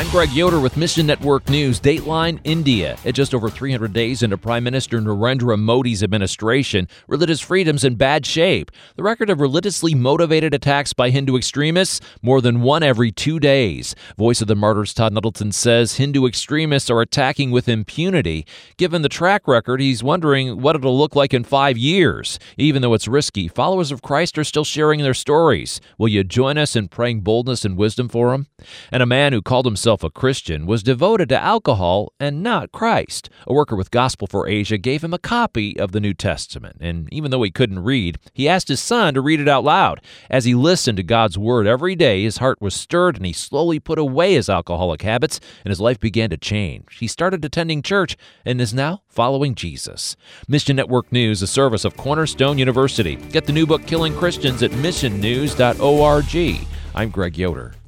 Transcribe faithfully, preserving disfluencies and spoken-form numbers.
I'm Greg Yoder with Mission Network News. Dateline India. At just over three hundred days into Prime Minister Narendra Modi's administration, religious freedom's in bad shape. The record of religiously motivated attacks by Hindu extremists, more than one every two days. Voice of the Martyrs Todd Nuttleton says Hindu extremists are attacking with impunity. Given the track record, he's wondering what it'll look like in five years. Even though it's risky, followers of Christ are still sharing their stories. Will you join us in praying boldness and wisdom for them? And a man who called himself a Christian was devoted to alcohol and not Christ. A worker with Gospel for Asia gave him a copy of the New Testament, and even though he couldn't read, he asked his son to read it out loud. As he listened to God's Word every day, his heart was stirred, and he slowly put away his alcoholic habits, and his life began to change. He started attending church and is now following Jesus. Mission Network News, a service of Cornerstone University. Get the new book, Killing Christians, at mission news dot org. I'm Greg Yoder.